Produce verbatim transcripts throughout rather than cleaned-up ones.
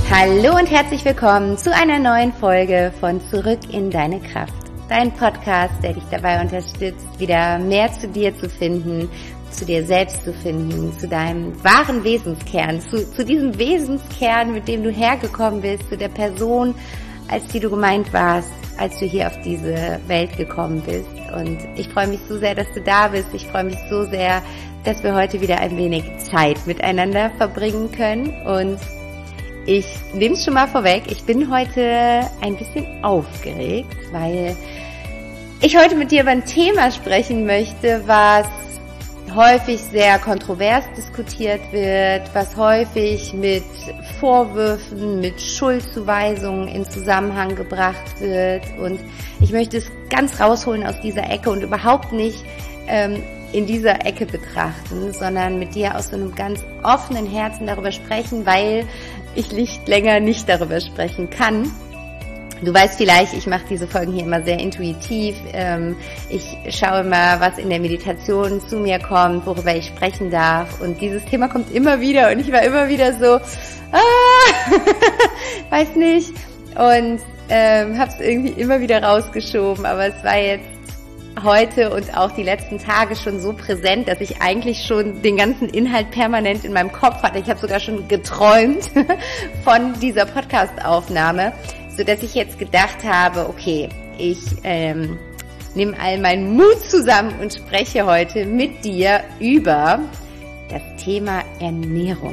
Hallo und herzlich willkommen zu einer neuen Folge von Zurück in deine Kraft. Dein Podcast, der dich dabei unterstützt, wieder mehr zu dir zu finden, zu dir selbst zu finden, zu deinem wahren Wesenskern, zu, zu diesem Wesenskern, mit dem du hergekommen bist, zu der Person, als die du gemeint warst, als du hier auf diese Welt gekommen bist. Und ich freue mich so sehr, dass du da bist. Ich freue mich so sehr, dass wir heute wieder ein wenig Zeit miteinander verbringen können. Und ich nehme es schon mal vorweg, ich bin heute ein bisschen aufgeregt, weil ich heute mit dir über ein Thema sprechen möchte, was häufig sehr kontrovers diskutiert wird, was häufig mit Vorwürfen, mit Schuldzuweisungen in Zusammenhang gebracht wird. Und ich möchte es ganz rausholen aus dieser Ecke und überhaupt nicht ähm, in dieser Ecke betrachten, sondern mit dir aus so einem ganz offenen Herzen darüber sprechen, weil ich nicht länger nicht darüber sprechen kann. Du weißt vielleicht, ich mache diese Folgen hier immer sehr intuitiv. Ich schaue immer, was in der Meditation zu mir kommt, worüber ich sprechen darf. Und dieses Thema kommt immer wieder und ich war immer wieder so, ah, weiß nicht. Und ähm, habe es irgendwie immer wieder rausgeschoben. Aber es war jetzt heute und auch die letzten Tage schon so präsent, dass ich eigentlich schon den ganzen Inhalt permanent in meinem Kopf hatte. Ich habe sogar schon geträumt von dieser Podcast-Aufnahme, sodass ich jetzt gedacht habe, okay, ich ähm, nehme all meinen Mut zusammen und spreche heute mit dir über das Thema Ernährung.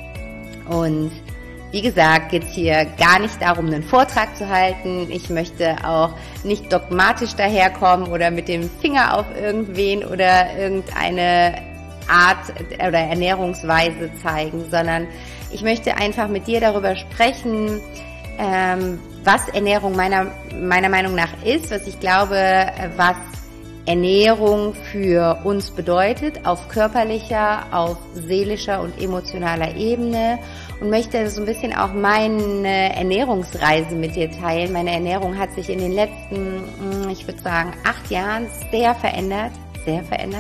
Und wie gesagt, geht es hier gar nicht darum, einen Vortrag zu halten. Ich möchte auch nicht dogmatisch daherkommen oder mit dem Finger auf irgendwen oder irgendeine Art oder Ernährungsweise zeigen, sondern ich möchte einfach mit dir darüber sprechen, ähm, was Ernährung meiner, meiner Meinung nach ist, was ich glaube, was Ernährung für uns bedeutet, auf körperlicher, auf seelischer und emotionaler Ebene, und möchte so ein bisschen auch meine Ernährungsreise mit dir teilen. Meine Ernährung hat sich in den letzten, ich würde sagen, acht Jahren sehr verändert, sehr verändert.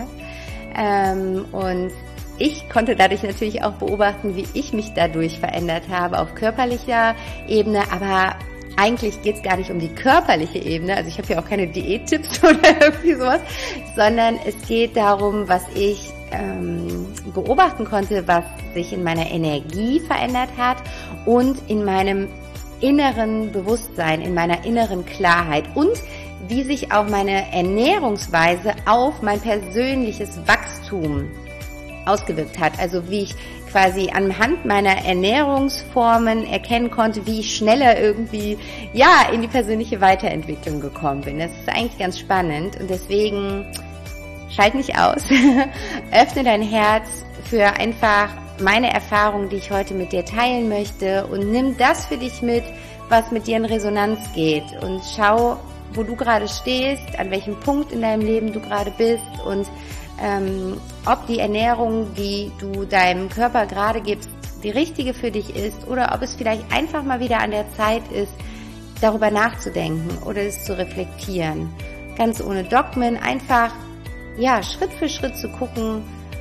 Ähm, und ich konnte dadurch natürlich auch beobachten, wie ich mich dadurch verändert habe auf körperlicher Ebene, aber eigentlich geht es gar nicht um die körperliche Ebene, also ich habe hier auch keine Diättipps oder irgendwie sowas, sondern es geht darum, was ich ähm, beobachten konnte, was sich in meiner Energie verändert hat und in meinem inneren Bewusstsein, in meiner inneren Klarheit und wie sich auch meine Ernährungsweise auf mein persönliches Wachstum ausgewirkt hat. Also wie ich quasi anhand meiner Ernährungsformen erkennen konnte, wie ich schneller irgendwie ja in die persönliche Weiterentwicklung gekommen bin. Das ist eigentlich ganz spannend und deswegen schalt nicht aus. Öffne dein Herz für einfach meine Erfahrungen, die ich heute mit dir teilen möchte, und nimm das für dich mit, was mit dir in Resonanz geht, und schau, wo du gerade stehst, an welchem Punkt in deinem Leben du gerade bist und ähm, ob die Ernährung, die du deinem Körper gerade gibst, die richtige für dich ist, oder ob es vielleicht einfach mal wieder an der Zeit ist, darüber nachzudenken oder es zu reflektieren. Ganz ohne Dogmen, einfach ja Schritt für Schritt zu gucken,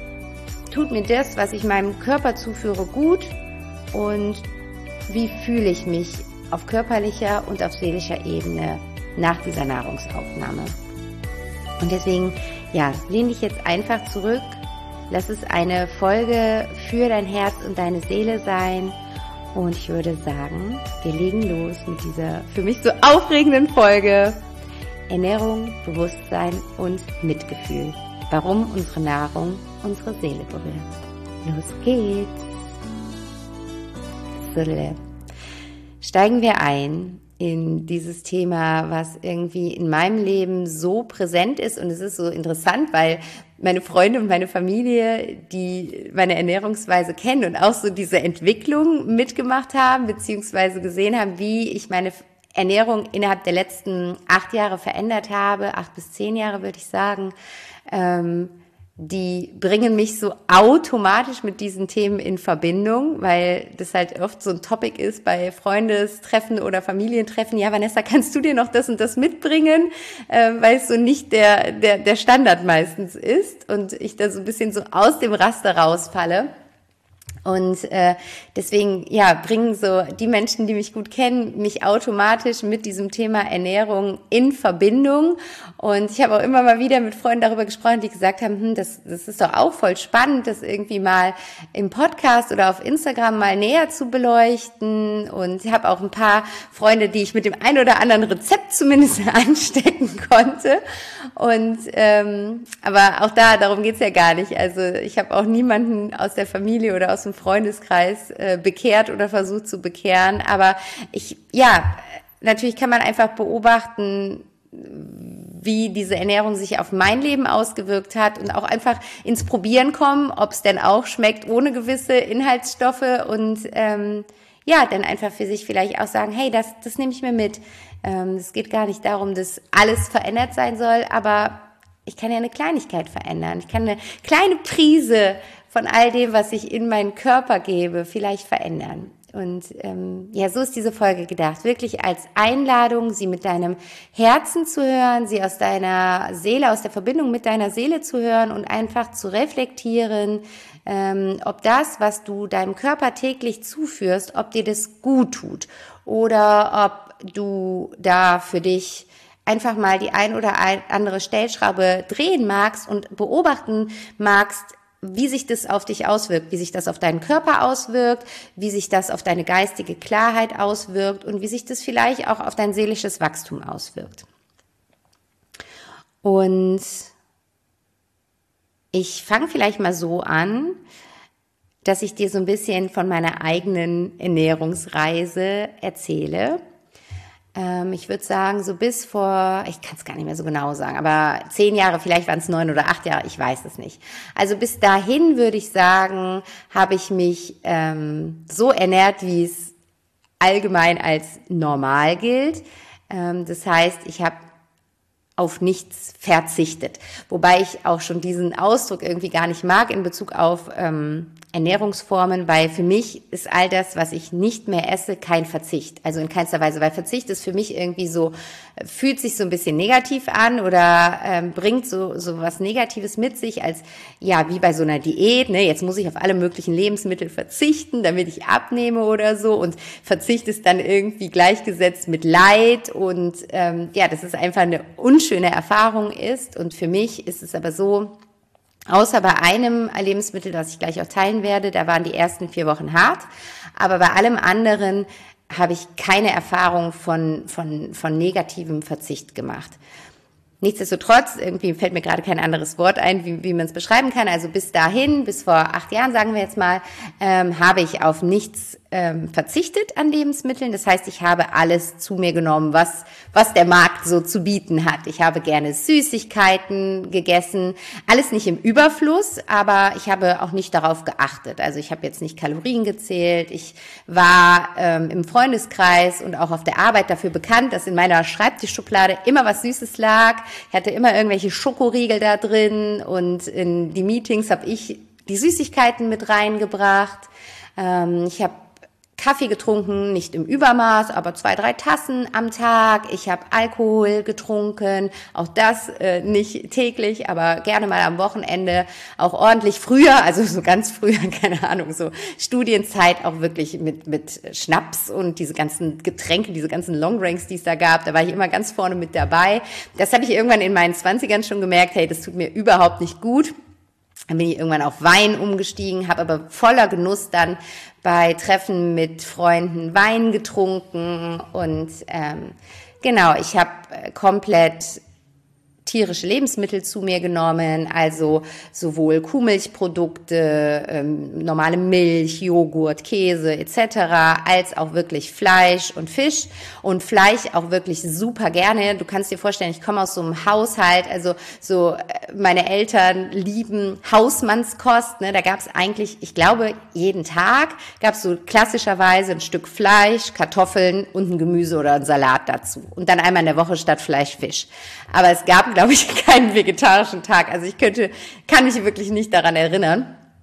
tut mir das, was ich meinem Körper zuführe, gut, und wie fühle ich mich auf körperlicher und auf seelischer Ebene nach dieser Nahrungsaufnahme. Und deswegen, ja, lehn dich jetzt einfach zurück, lass es eine Folge für dein Herz und deine Seele sein, und ich würde sagen, wir legen los mit dieser für mich so aufregenden Folge Ernährung, Bewusstsein und Mitgefühl. Warum unsere Nahrung unsere Seele berührt. Los geht's! So, steigen wir ein in dieses Thema, was irgendwie in meinem Leben so präsent ist, und es ist so interessant, weil meine Freunde und meine Familie, die meine Ernährungsweise kennen und auch so diese Entwicklung mitgemacht haben, beziehungsweise gesehen haben, wie ich meine Ernährung innerhalb der letzten acht Jahre verändert habe, acht bis zehn Jahre würde ich sagen, ähm, die bringen mich so automatisch mit diesen Themen in Verbindung, weil das halt oft so ein Topic ist bei Freundestreffen oder Familientreffen. Ja, Vanessa, kannst du dir noch das und das mitbringen? Äh, weil es so nicht der, der, der Standard meistens ist und ich da so ein bisschen so aus dem Raster rausfalle. Und äh, deswegen, ja, bringen so die Menschen, die mich gut kennen, mich automatisch mit diesem Thema Ernährung in Verbindung. Und ich habe auch immer mal wieder mit Freunden darüber gesprochen, die gesagt haben, hm, das, das ist doch auch voll spannend, das irgendwie mal im Podcast oder auf Instagram mal näher zu beleuchten. Und ich habe auch ein paar Freunde, die ich mit dem ein oder anderen Rezept zumindest anstecken konnte. Und ähm, aber auch da, darum geht's ja gar nicht. Also ich habe auch niemanden aus der Familie oder aus dem Freundeskreis äh, bekehrt oder versucht zu bekehren. Aber ich, ja, natürlich kann man einfach beobachten, wie diese Ernährung sich auf mein Leben ausgewirkt hat und auch einfach ins Probieren kommen, ob es denn auch schmeckt ohne gewisse Inhaltsstoffe und ähm, ja, dann einfach für sich vielleicht auch sagen, hey, das, das nehme ich mir mit. Ähm, es geht gar nicht darum, dass alles verändert sein soll, aber ich kann ja eine Kleinigkeit verändern. Ich kann eine kleine Prise von all dem, was ich in meinen Körper gebe, vielleicht verändern. Und ähm, ja, so ist diese Folge gedacht. Wirklich als Einladung, sie mit deinem Herzen zu hören, sie aus deiner Seele, aus der Verbindung mit deiner Seele zu hören und einfach zu reflektieren, ähm, ob das, was du deinem Körper täglich zuführst, ob dir das gut tut oder ob du da für dich einfach mal die ein oder andere Stellschraube drehen magst und beobachten magst, wie sich das auf dich auswirkt, wie sich das auf deinen Körper auswirkt, wie sich das auf deine geistige Klarheit auswirkt und wie sich das vielleicht auch auf dein seelisches Wachstum auswirkt. Und ich fange vielleicht mal so an, dass ich dir so ein bisschen von meiner eigenen Ernährungsreise erzähle. Ich würde sagen, so bis vor, ich kann es gar nicht mehr so genau sagen, aber zehn Jahre, vielleicht waren es neun oder acht Jahre, ich weiß es nicht. Also bis dahin würde ich sagen, habe ich mich ähm, so ernährt, wie es allgemein als normal gilt. Ähm, das heißt, ich habe auf nichts verzichtet. Wobei ich auch schon diesen Ausdruck irgendwie gar nicht mag in Bezug auf ähm, Ernährungsformen, weil für mich ist all das, was ich nicht mehr esse, kein Verzicht. Also in keinster Weise, weil Verzicht ist für mich irgendwie so, fühlt sich so ein bisschen negativ an oder ähm, bringt so so was Negatives mit sich, als ja, wie bei so einer Diät, ne, jetzt muss ich auf alle möglichen Lebensmittel verzichten, damit ich abnehme oder so, und Verzicht ist dann irgendwie gleichgesetzt mit Leid und ähm, ja, das ist einfach eine unschöne Erfahrung ist, und für mich ist es aber so, außer bei einem Lebensmittel, das ich gleich auch teilen werde, da waren die ersten vier Wochen hart, aber bei allem anderen habe ich keine Erfahrung von von von negativem Verzicht gemacht. Nichtsdestotrotz, irgendwie fällt mir gerade kein anderes Wort ein, wie, wie man es beschreiben kann. Also bis dahin, bis vor acht Jahren, sagen wir jetzt mal, ähm, habe ich auf nichts ähm, verzichtet an Lebensmitteln. Das heißt, ich habe alles zu mir genommen, was was der Markt so zu bieten hat. Ich habe gerne Süßigkeiten gegessen, alles nicht im Überfluss, aber ich habe auch nicht darauf geachtet. Also ich habe jetzt nicht Kalorien gezählt. Ich war ähm, im Freundeskreis und auch auf der Arbeit dafür bekannt, dass in meiner Schreibtischschublade immer was Süßes lag. Ich hatte immer irgendwelche Schokoriegel da drin und in die Meetings habe ich die Süßigkeiten mit reingebracht. Ähm, ich habe Kaffee getrunken, nicht im Übermaß, aber zwei, drei Tassen am Tag. Ich habe Alkohol getrunken, auch das äh, nicht täglich, aber gerne mal am Wochenende, auch ordentlich früher, also so ganz früher, keine Ahnung, so Studienzeit auch wirklich mit mit Schnaps und diese ganzen Getränke, diese ganzen Longdrinks, die es da gab, da war ich immer ganz vorne mit dabei. Das habe ich irgendwann in meinen Zwanzigern schon gemerkt, hey, das tut mir überhaupt nicht gut. Dann bin ich irgendwann auf Wein umgestiegen, habe aber voller Genuss dann bei Treffen mit Freunden Wein getrunken und ähm, genau, ich habe komplett tierische Lebensmittel zu mir genommen, also sowohl Kuhmilchprodukte, ähm, normale Milch, Joghurt, Käse et cetera, als auch wirklich Fleisch und Fisch, und Fleisch auch wirklich super gerne. Du kannst dir vorstellen, ich komme aus so einem Haushalt, also so meine Eltern lieben Hausmannskost, ne? Da gab es eigentlich, ich glaube, jeden Tag gab es so klassischerweise ein Stück Fleisch, Kartoffeln und ein Gemüse oder ein Salat dazu, und dann einmal in der Woche statt Fleisch Fisch. Aber es gab, glaube ich, keinen vegetarischen Tag. Also ich könnte, kann mich wirklich nicht daran erinnern.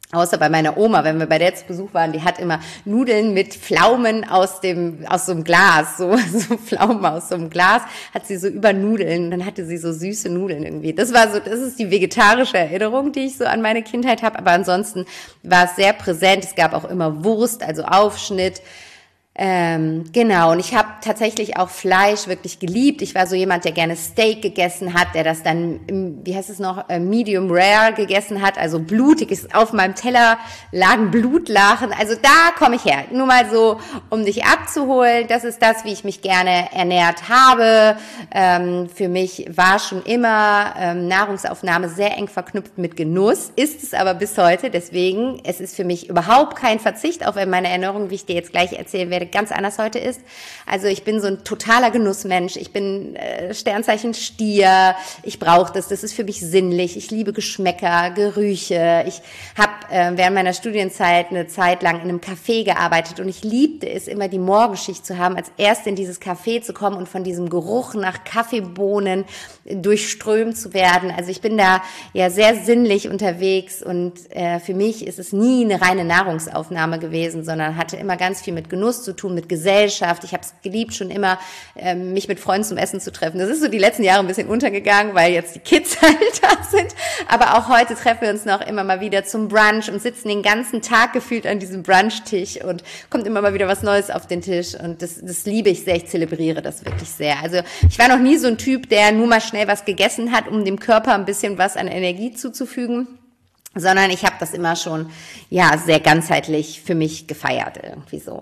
Außer bei meiner Oma, wenn wir bei der zu Besuch waren, die hat immer Nudeln mit Pflaumen aus dem, aus so einem Glas, so, so Pflaumen aus so einem Glas, hat sie so über Nudeln, dann hatte sie so süße Nudeln irgendwie. Das war so, das ist die vegetarische Erinnerung, die ich so an meine Kindheit habe, aber ansonsten war es sehr präsent. Es gab auch immer Wurst, also Aufschnitt. Ähm, genau, und ich habe tatsächlich auch Fleisch wirklich geliebt. Ich war so jemand, der gerne Steak gegessen hat, der das dann, im, wie heißt es noch, äh, medium rare gegessen hat, also blutig ist. Auf meinem Teller lagen Blutlachen. Also da komme ich her. Nur mal so, um dich abzuholen. Das ist das, wie ich mich gerne ernährt habe. Ähm, für mich war schon immer ähm, Nahrungsaufnahme sehr eng verknüpft mit Genuss, ist es aber bis heute. Deswegen, es ist für mich überhaupt kein Verzicht, auch wenn meine Ernährung, wie ich dir jetzt gleich erzählen werde, ganz anders heute ist. Also ich bin so ein totaler Genussmensch. Ich bin äh, Sternzeichen Stier. Ich brauche das. Das ist für mich sinnlich. Ich liebe Geschmäcker, Gerüche. Ich habe äh, während meiner Studienzeit eine Zeit lang in einem Café gearbeitet und ich liebte es, immer die Morgenschicht zu haben, als erst in dieses Café zu kommen und von diesem Geruch nach Kaffeebohnen durchströmt zu werden. Also ich bin da ja sehr sinnlich unterwegs und äh, für mich ist es nie eine reine Nahrungsaufnahme gewesen, sondern hatte immer ganz viel mit Genuss zu tun, mit Gesellschaft. Ich habe es geliebt, schon immer ähm, mich mit Freunden zum Essen zu treffen. Das ist so die letzten Jahre ein bisschen untergegangen, weil jetzt die Kids halt da sind. Aber auch heute treffen wir uns noch immer mal wieder zum Brunch und sitzen den ganzen Tag gefühlt an diesem Brunchtisch und kommt immer mal wieder was Neues auf den Tisch. Und das, das liebe ich sehr. Ich zelebriere das wirklich sehr. Also ich war noch nie so ein Typ, der nur mal schnell was gegessen hat, um dem Körper ein bisschen was an Energie zuzufügen, sondern ich habe das immer schon ja sehr ganzheitlich für mich gefeiert irgendwie so.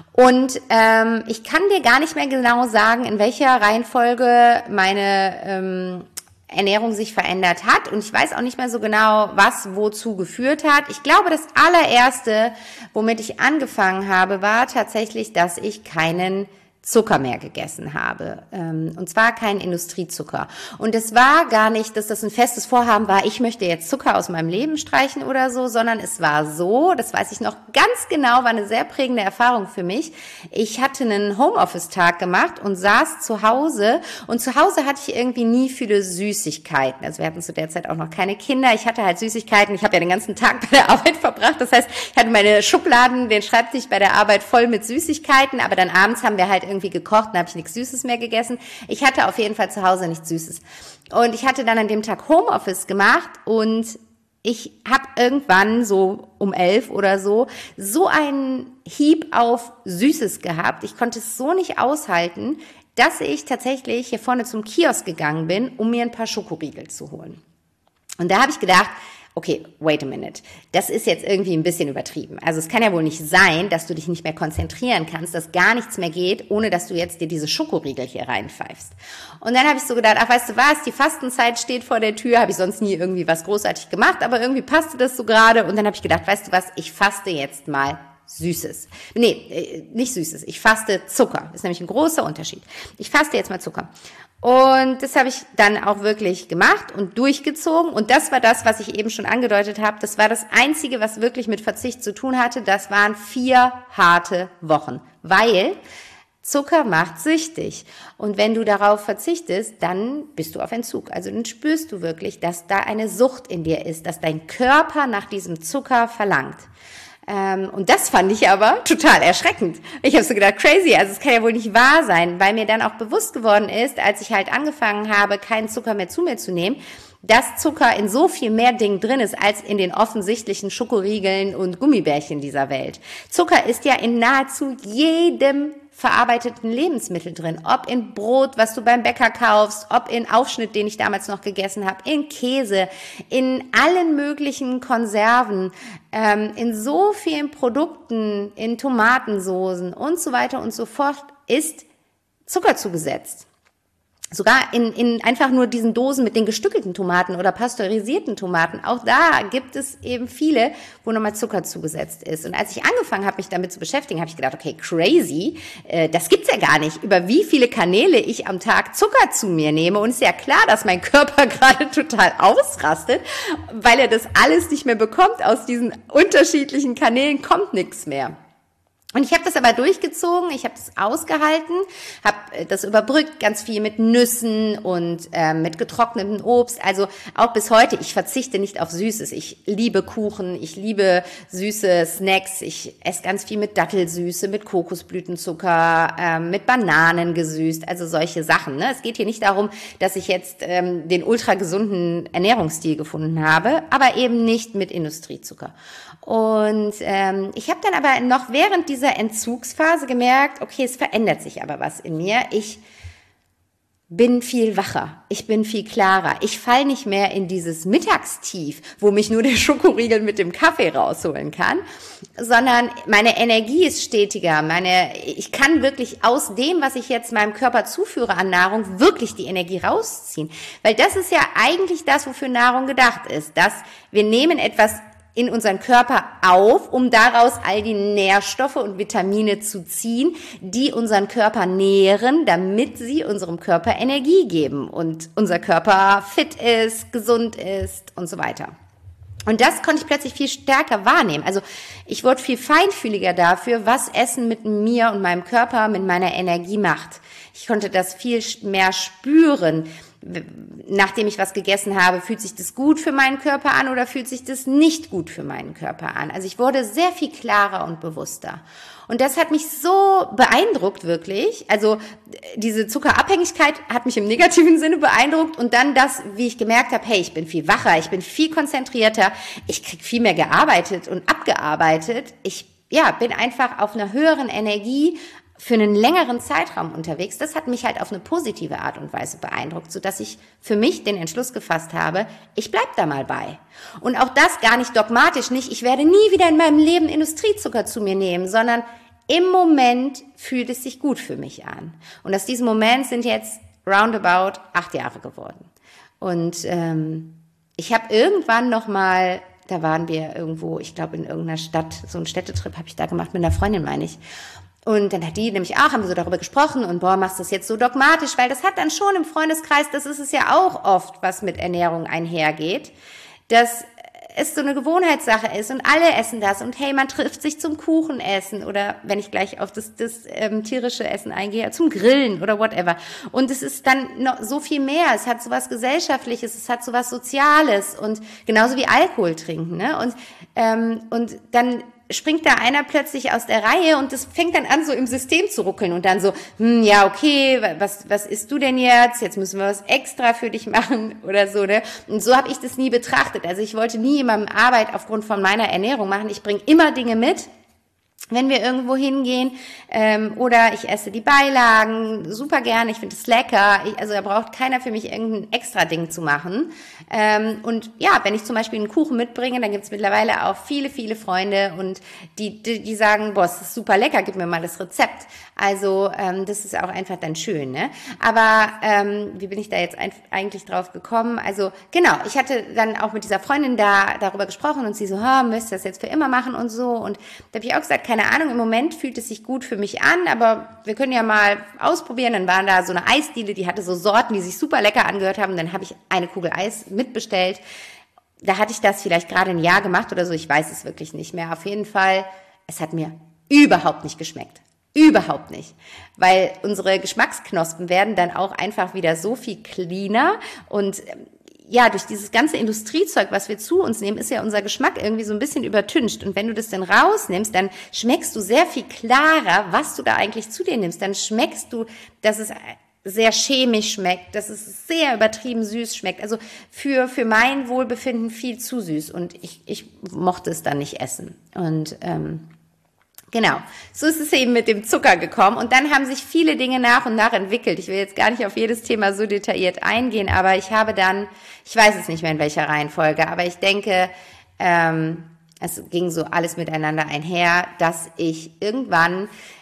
Und ähm, ich kann dir gar nicht mehr genau sagen, in welcher Reihenfolge meine ähm, Ernährung sich verändert hat, und ich weiß auch nicht mehr so genau, was wozu geführt hat. Ich glaube, das allererste, womit ich angefangen habe, war tatsächlich, dass ich keinen Zucker mehr gegessen habe, und zwar kein Industriezucker. Und es war gar nicht, dass das ein festes Vorhaben war, ich möchte jetzt Zucker aus meinem Leben streichen oder so, sondern es war so, das weiß ich noch ganz genau, war eine sehr prägende Erfahrung für mich. Ich hatte einen Homeoffice-Tag gemacht und saß zu Hause, und zu Hause hatte ich irgendwie nie viele Süßigkeiten. Also wir hatten zu der Zeit auch noch keine Kinder. Ich hatte halt Süßigkeiten. Ich habe ja den ganzen Tag bei der Arbeit verbracht. Das heißt, ich hatte meine Schubladen, den Schreibtisch bei der Arbeit voll mit Süßigkeiten, aber dann abends haben wir halt irgendwie gekocht und habe ich nichts Süßes mehr gegessen. Ich hatte auf jeden Fall zu Hause nichts Süßes. Und ich hatte dann an dem Tag Homeoffice gemacht und ich habe irgendwann so um elf oder so so einen Hieb auf Süßes gehabt. Ich konnte es so nicht aushalten, dass ich tatsächlich hier vorne zum Kiosk gegangen bin, um mir ein paar Schokoriegel zu holen. Und da habe ich gedacht, okay, wait a minute, das ist jetzt irgendwie ein bisschen übertrieben. Also es kann ja wohl nicht sein, dass du dich nicht mehr konzentrieren kannst, dass gar nichts mehr geht, ohne dass du jetzt dir diese Schokoriegel hier reinpfeifst. Und dann habe ich so gedacht, ach, weißt du was, die Fastenzeit steht vor der Tür, habe ich sonst nie irgendwie was großartig gemacht, aber irgendwie passte das so gerade. Und dann habe ich gedacht, weißt du was, ich faste jetzt mal Süßes. Nee, nicht Süßes, ich faste Zucker. Das ist nämlich ein großer Unterschied. Ich faste jetzt mal Zucker. Und das habe ich dann auch wirklich gemacht und durchgezogen. Und das war das, was ich eben schon angedeutet habe. Das war das Einzige, was wirklich mit Verzicht zu tun hatte. Das waren vier harte Wochen. Weil Zucker macht süchtig. Und wenn du darauf verzichtest, dann bist du auf Entzug. Also dann spürst du wirklich, dass da eine Sucht in dir ist, dass dein Körper nach diesem Zucker verlangt. Und das fand ich aber total erschreckend. Ich habe so gedacht, crazy, also es kann ja wohl nicht wahr sein, weil mir dann auch bewusst geworden ist, als ich halt angefangen habe, keinen Zucker mehr zu mir zu nehmen, dass Zucker in so viel mehr Dingen drin ist, als in den offensichtlichen Schokoriegeln und Gummibärchen dieser Welt. Zucker ist ja in nahezu jedem verarbeiteten Lebensmittel drin, ob in Brot, was du beim Bäcker kaufst, ob in Aufschnitt, den ich damals noch gegessen habe, in Käse, in allen möglichen Konserven, ähm, in so vielen Produkten, in Tomatensoßen und so weiter und so fort ist Zucker zugesetzt. Sogar in, in einfach nur diesen Dosen mit den gestückelten Tomaten oder pasteurisierten Tomaten. Auch da gibt es eben viele, wo nochmal Zucker zugesetzt ist. Und als ich angefangen habe, mich damit zu beschäftigen, habe ich gedacht, okay, crazy, äh, das gibt's ja gar nicht. Über wie viele Kanäle ich am Tag Zucker zu mir nehme. Und es ist ja klar, dass mein Körper gerade total ausrastet, weil er das alles nicht mehr bekommt. Aus diesen unterschiedlichen Kanälen kommt nichts mehr. Und ich habe das aber durchgezogen, ich habe es ausgehalten, habe das überbrückt, ganz viel mit Nüssen und äh, mit getrocknetem Obst. Also auch bis heute, ich verzichte nicht auf Süßes. Ich liebe Kuchen, ich liebe süße Snacks. Ich esse ganz viel mit Dattelsüße, mit Kokosblütenzucker, äh, mit Bananen gesüßt, also solche Sachen. Ne? Es geht hier nicht darum, dass ich jetzt ähm, den ultra gesunden Ernährungsstil gefunden habe, aber eben nicht mit Industriezucker. Und ähm, ich habe dann aber noch während dieser Entzugsphase gemerkt, okay, es verändert sich aber was in mir. Ich bin viel wacher, ich bin viel klarer. Ich falle nicht mehr in dieses Mittagstief, wo mich nur der Schokoriegel mit dem Kaffee rausholen kann, sondern meine Energie ist stetiger. Meine, ich kann wirklich aus dem, was ich jetzt meinem Körper zuführe an Nahrung, wirklich die Energie rausziehen. Weil das ist ja eigentlich das, wofür Nahrung gedacht ist, dass wir nehmen etwas in unseren Körper auf, um daraus all die Nährstoffe und Vitamine zu ziehen, die unseren Körper nähren, damit sie unserem Körper Energie geben und unser Körper fit ist, gesund ist und so weiter. Und das konnte ich plötzlich viel stärker wahrnehmen. Also ich wurde viel feinfühliger dafür, was Essen mit mir und meinem Körper, mit meiner Energie macht. Ich konnte das viel mehr spüren. Nachdem ich was gegessen habe, fühlt sich das gut für meinen Körper an oder fühlt sich das nicht gut für meinen Körper an? Also ich wurde sehr viel klarer und bewusster. Und das hat mich so beeindruckt, wirklich. Also diese Zuckerabhängigkeit hat mich im negativen Sinne beeindruckt. Und dann das, wie ich gemerkt habe, hey, ich bin viel wacher, ich bin viel konzentrierter, ich krieg viel mehr gearbeitet und abgearbeitet. Ich ja, bin einfach auf einer höheren Energie für einen längeren Zeitraum unterwegs. Das hat mich halt auf eine positive Art und Weise beeindruckt, sodass ich für mich den Entschluss gefasst habe, ich bleib da mal bei. Und auch das gar nicht dogmatisch, nicht, ich werde nie wieder in meinem Leben Industriezucker zu mir nehmen, sondern im Moment fühlt es sich gut für mich an. Und aus diesem Moment sind jetzt roundabout acht Jahre geworden. Und ähm, ich habe irgendwann noch mal, da waren wir irgendwo, ich glaube in irgendeiner Stadt, so einen Städtetrip habe ich da gemacht mit einer Freundin, meine ich. Und dann hat die nämlich auch, haben wir so darüber gesprochen und boah, machst du das jetzt so dogmatisch, weil das hat dann schon im Freundeskreis, das ist es ja auch oft, was mit Ernährung einhergeht, dass es so eine Gewohnheitssache ist und alle essen das und hey, man trifft sich zum Kuchenessen oder wenn ich gleich auf das, das ähm, tierische Essen eingehe, zum Grillen oder whatever. Und es ist dann noch so viel mehr, es hat so was Gesellschaftliches, es hat so was Soziales und genauso wie Alkohol trinken, ne? Und, ähm, und dann springt da einer plötzlich aus der Reihe und das fängt dann an, so im System zu ruckeln und dann so, hm, ja, okay, was was isst du denn jetzt? Jetzt müssen wir was extra für dich machen oder so, ne? Und so habe ich das nie betrachtet. Also ich wollte nie jemandem Arbeit aufgrund von meiner Ernährung machen. Ich bringe immer Dinge mit, wenn wir irgendwo hingehen, ähm, oder ich esse die Beilagen super gerne, ich finde es lecker, ich, also da braucht keiner für mich irgendein extra Ding zu machen. Ähm, und ja, wenn ich zum Beispiel einen Kuchen mitbringe, dann gibt es mittlerweile auch viele, viele Freunde und die, die, die sagen, boah, das ist super lecker, gib mir mal das Rezept. Also ähm, das ist auch einfach dann schön, ne? Aber ähm, wie bin ich da jetzt ein, eigentlich drauf gekommen? Also genau, ich hatte dann auch mit dieser Freundin da darüber gesprochen und sie so, ha, müsst ihr das jetzt für immer machen und so. Und da habe ich auch gesagt, keine Ahnung, im Moment fühlt es sich gut für mich an, aber wir können ja mal ausprobieren. Dann waren da so eine Eisdiele, die hatte so Sorten, die sich super lecker angehört haben. Dann habe ich eine Kugel Eis mitbestellt. Da hatte ich das vielleicht gerade ein Jahr gemacht oder so, ich weiß es wirklich nicht mehr. Auf jeden Fall, es hat mir überhaupt nicht geschmeckt. Überhaupt nicht, weil unsere Geschmacksknospen werden dann auch einfach wieder so viel cleaner und ja, durch dieses ganze Industriezeug, was wir zu uns nehmen, ist ja unser Geschmack irgendwie so ein bisschen übertüncht und wenn du das dann rausnimmst, dann schmeckst du sehr viel klarer, was du da eigentlich zu dir nimmst, dann schmeckst du, dass es sehr chemisch schmeckt, dass es sehr übertrieben süß schmeckt, also für für mein Wohlbefinden viel zu süß und ich ich mochte es dann nicht essen und ähm genau, so ist es eben mit dem Zucker gekommen und dann haben sich viele Dinge nach und nach entwickelt. Ich will jetzt gar nicht auf jedes Thema so detailliert eingehen, aber ich habe dann, ich weiß es nicht mehr in welcher Reihenfolge, aber ich denke, ähm, es ging so alles miteinander einher, dass ich irgendwann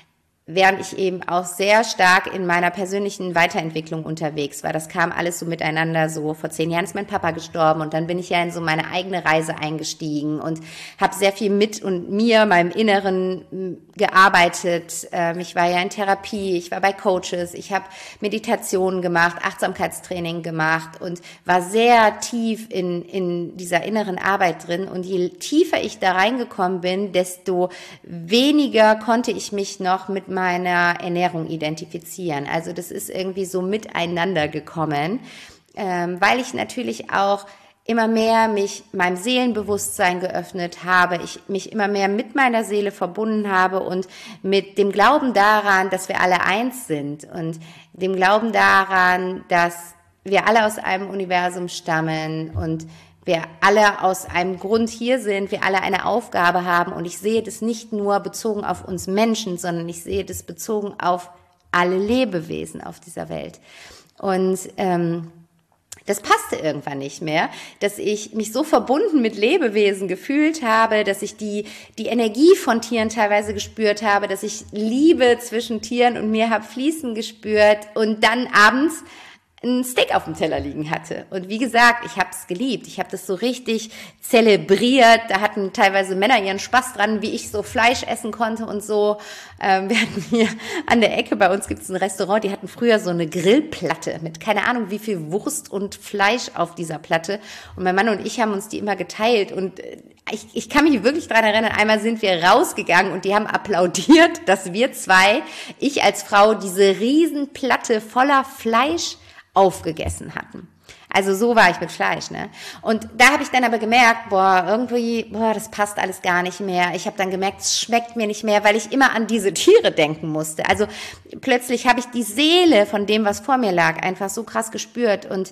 während ich eben auch sehr stark in meiner persönlichen Weiterentwicklung unterwegs war. Das kam alles so miteinander. So vor zehn Jahren ist mein Papa gestorben und dann bin ich ja in so meine eigene Reise eingestiegen und habe sehr viel mit und mir, meinem Inneren gearbeitet. Ähm, ich war ja in Therapie, ich war bei Coaches, ich habe Meditationen gemacht, Achtsamkeitstraining gemacht und war sehr tief in, in dieser inneren Arbeit drin. Und je tiefer ich da reingekommen bin, desto weniger konnte ich mich noch mit meiner Ernährung identifizieren. Also das ist irgendwie so miteinander gekommen, ähm, weil ich natürlich auch immer mehr mich meinem Seelenbewusstsein geöffnet habe, ich mich immer mehr mit meiner Seele verbunden habe und mit dem Glauben daran, dass wir alle eins sind und dem Glauben daran, dass wir alle aus einem Universum stammen und wir alle aus einem Grund hier sind, wir alle eine Aufgabe haben und ich sehe das nicht nur bezogen auf uns Menschen, sondern ich sehe das bezogen auf alle Lebewesen auf dieser Welt. Und ähm, das passte irgendwann nicht mehr, dass ich mich so verbunden mit Lebewesen gefühlt habe, dass ich die die Energie von Tieren teilweise gespürt habe, dass ich Liebe zwischen Tieren und mir habe fließen gespürt und dann abends ein Steak auf dem Teller liegen hatte. Und wie gesagt, ich habe es geliebt. Ich habe das so richtig zelebriert. Da hatten teilweise Männer ihren Spaß dran, wie ich so Fleisch essen konnte und so. Ähm, wir hatten hier an der Ecke, bei uns gibt es ein Restaurant, die hatten früher so eine Grillplatte mit keine Ahnung wie viel Wurst und Fleisch auf dieser Platte. Und mein Mann und ich haben uns die immer geteilt. Und ich, ich kann mich wirklich dran erinnern, einmal sind wir rausgegangen und die haben applaudiert, dass wir zwei, ich als Frau, diese Riesenplatte voller Fleisch aufgegessen hatten. Also so war ich mit Fleisch, ne? Und da habe ich dann aber gemerkt, boah, irgendwie, boah, das passt alles gar nicht mehr. Ich habe dann gemerkt, es schmeckt mir nicht mehr, weil ich immer an diese Tiere denken musste. Also plötzlich habe ich die Seele von dem, was vor mir lag, einfach so krass gespürt und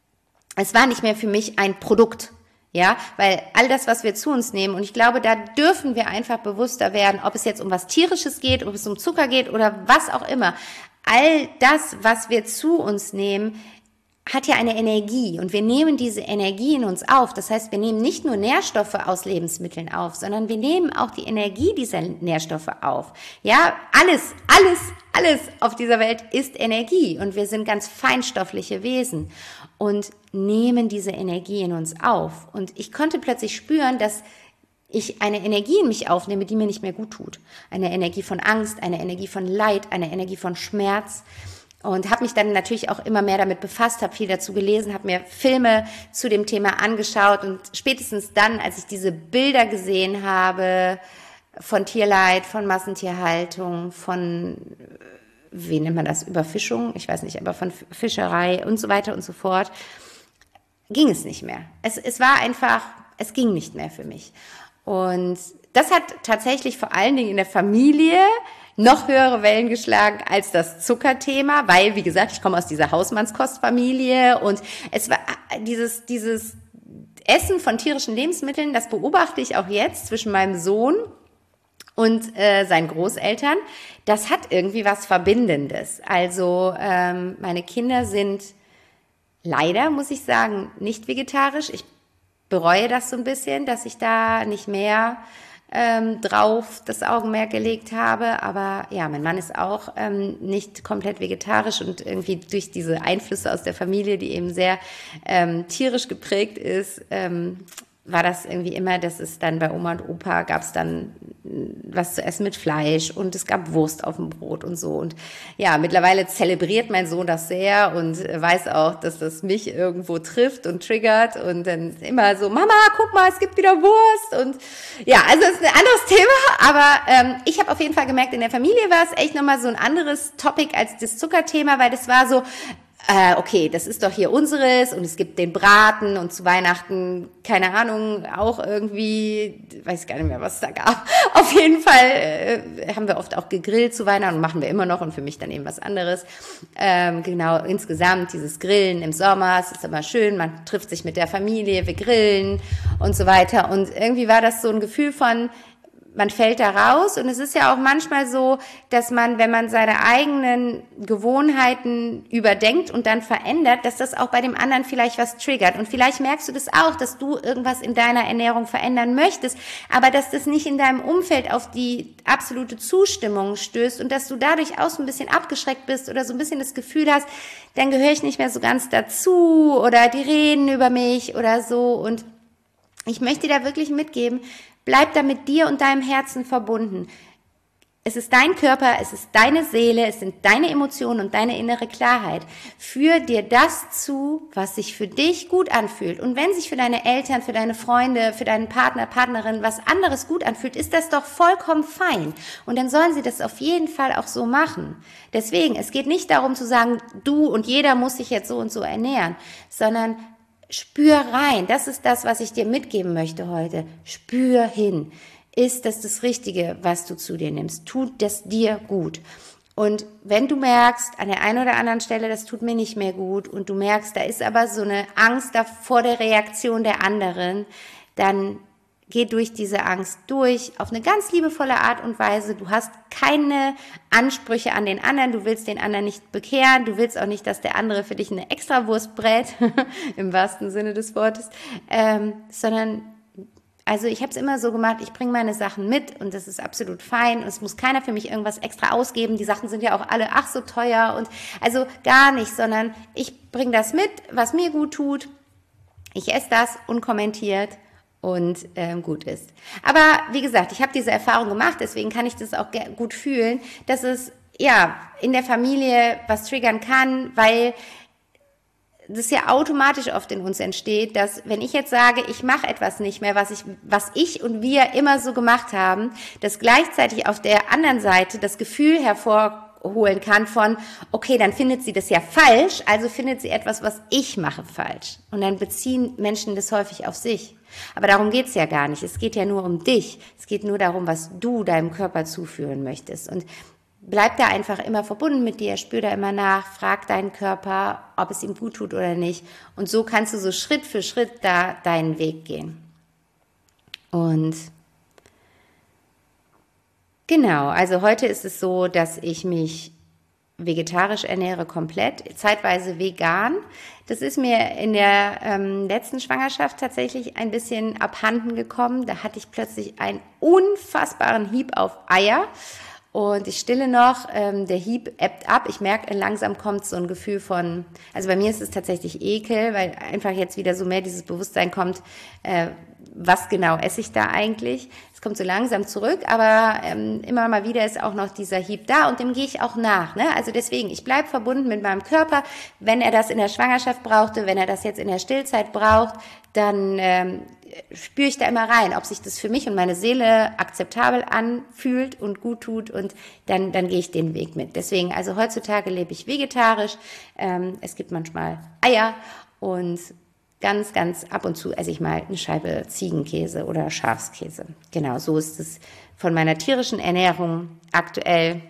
es war nicht mehr für mich ein Produkt. Ja, weil all das, was wir zu uns nehmen, und ich glaube, da dürfen wir einfach bewusster werden, ob es jetzt um was Tierisches geht, ob es um Zucker geht oder was auch immer. All das, was wir zu uns nehmen, hat ja eine Energie und wir nehmen diese Energie in uns auf. Das heißt, wir nehmen nicht nur Nährstoffe aus Lebensmitteln auf, sondern wir nehmen auch die Energie dieser Nährstoffe auf. Ja, alles, alles, alles auf dieser Welt ist Energie und wir sind ganz feinstoffliche Wesen und nehmen diese Energie in uns auf. Und ich konnte plötzlich spüren, dass ich eine Energie in mich aufnehme, die mir nicht mehr gut tut. Eine Energie von Angst, eine Energie von Leid, eine Energie von Schmerz. Und habe mich dann natürlich auch immer mehr damit befasst, habe viel dazu gelesen, habe mir Filme zu dem Thema angeschaut. Und spätestens dann, als ich diese Bilder gesehen habe von Tierleid, von Massentierhaltung, von, wie nennt man das, Überfischung? Ich weiß nicht, aber von Fischerei und so weiter und so fort, ging es nicht mehr. Es, es war einfach, es ging nicht mehr für mich. Und das hat tatsächlich vor allen Dingen in der Familie noch höhere Wellen geschlagen als das Zuckerthema, weil, wie gesagt, ich komme aus dieser Hausmannskostfamilie und es war dieses, dieses Essen von tierischen Lebensmitteln, das beobachte ich auch jetzt zwischen meinem Sohn und äh, seinen Großeltern. Das hat irgendwie was Verbindendes. Also ähm, meine Kinder sind leider, muss ich sagen, nicht vegetarisch. Ich bereue das so ein bisschen, dass ich da nicht mehr ähm, drauf das Augenmerk gelegt habe. Aber ja, mein Mann ist auch ähm, nicht komplett vegetarisch und irgendwie durch diese Einflüsse aus der Familie, die eben sehr ähm, tierisch geprägt ist, ähm, war das irgendwie immer, dass es dann bei Oma und Opa gab es dann was zu essen mit Fleisch und es gab Wurst auf dem Brot und so. Und ja, mittlerweile zelebriert mein Sohn das sehr und weiß auch, dass das mich irgendwo trifft und triggert und dann immer so, Mama, guck mal, es gibt wieder Wurst. Und ja, also das ist ein anderes Thema, aber ähm, ich habe auf jeden Fall gemerkt, in der Familie war es echt nochmal so ein anderes Topic als das Zuckerthema, weil das war so, Äh, okay, das ist doch hier unseres und es gibt den Braten und zu Weihnachten, keine Ahnung, auch irgendwie, weiß gar nicht mehr, was es da gab. Auf jeden Fall äh, haben wir oft auch gegrillt zu Weihnachten und machen wir immer noch und für mich dann eben was anderes. Ähm, genau, insgesamt dieses Grillen im Sommer, es ist immer schön, man trifft sich mit der Familie, wir grillen und so weiter und irgendwie war das so ein Gefühl von, man fällt da raus und es ist ja auch manchmal so, dass man, wenn man seine eigenen Gewohnheiten überdenkt und dann verändert, dass das auch bei dem anderen vielleicht was triggert. Und vielleicht merkst du das auch, dass du irgendwas in deiner Ernährung verändern möchtest, aber dass das nicht in deinem Umfeld auf die absolute Zustimmung stößt und dass du dadurch auch so ein bisschen abgeschreckt bist oder so ein bisschen das Gefühl hast, dann gehöre ich nicht mehr so ganz dazu oder die reden über mich oder so. Und ich möchte dir da wirklich mitgeben, bleib da mit dir und deinem Herzen verbunden. Es ist dein Körper, es ist deine Seele, es sind deine Emotionen und deine innere Klarheit. Führ dir das zu, was sich für dich gut anfühlt. Und wenn sich für deine Eltern, für deine Freunde, für deinen Partner, Partnerin was anderes gut anfühlt, ist das doch vollkommen fein. Und dann sollen sie das auf jeden Fall auch so machen. Deswegen, es geht nicht darum zu sagen, du und jeder muss sich jetzt so und so ernähren, sondern spür rein. Das ist das, was ich dir mitgeben möchte heute. Spür hin. Ist das das Richtige, was du zu dir nimmst? Tut das dir gut? Und wenn du merkst, an der einen oder anderen Stelle, das tut mir nicht mehr gut und du merkst, da ist aber so eine Angst da vor der Reaktion der anderen, dann geh durch diese Angst durch, auf eine ganz liebevolle Art und Weise. Du hast keine Ansprüche an den anderen, du willst den anderen nicht bekehren, du willst auch nicht, dass der andere für dich eine Extrawurst brät, im wahrsten Sinne des Wortes, ähm, sondern, also ich habe es immer so gemacht, ich bringe meine Sachen mit und das ist absolut fein und es muss keiner für mich irgendwas extra ausgeben, die Sachen sind ja auch alle ach so teuer und also gar nicht, sondern ich bringe das mit, was mir gut tut, ich esse das unkommentiert und ähm, gut ist. Aber wie gesagt, ich habe diese Erfahrung gemacht, deswegen kann ich das auch gut fühlen, dass es ja in der Familie was triggern kann, weil das ja automatisch oft in uns entsteht, dass wenn ich jetzt sage, ich mache etwas nicht mehr, was ich, was ich und wir immer so gemacht haben, dass gleichzeitig auf der anderen Seite das Gefühl hervorholen kann von, okay, dann findet sie das ja falsch, also findet sie etwas, was ich mache, falsch. Und dann beziehen Menschen das häufig auf sich. Aber darum geht's ja gar nicht. Es geht ja nur um dich. Es geht nur darum, was du deinem Körper zuführen möchtest. Und bleib da einfach immer verbunden mit dir, spür da immer nach, frag deinen Körper, ob es ihm gut tut oder nicht. Und so kannst du so Schritt für Schritt da deinen Weg gehen. Und genau, also heute ist es so, dass ich mich vegetarisch ernähre komplett, zeitweise vegan. Das ist mir in der ähm, letzten Schwangerschaft tatsächlich ein bisschen abhanden gekommen. Da hatte ich plötzlich einen unfassbaren Hieb auf Eier. Und ich stille noch, ähm, der Hieb ebbt ab. Ich merke, langsam kommt so ein Gefühl von, also bei mir ist es tatsächlich Ekel, weil einfach jetzt wieder so mehr dieses Bewusstsein kommt, äh, was genau esse ich da eigentlich. Es kommt so langsam zurück, aber ähm, immer mal wieder ist auch noch dieser Hieb da und dem gehe ich auch nach. Ne? Also deswegen, ich bleibe verbunden mit meinem Körper. Wenn er das in der Schwangerschaft brauchte, wenn er das jetzt in der Stillzeit braucht, dann ähm, spüre ich da immer rein, ob sich das für mich und meine Seele akzeptabel anfühlt und gut tut und dann, dann gehe ich den Weg mit. Deswegen, also heutzutage lebe ich vegetarisch. Ähm, es gibt manchmal Eier und ganz, ganz ab und zu esse ich mal eine Scheibe Ziegenkäse oder Schafskäse. Genau, so ist es von meiner tierischen Ernährung aktuell.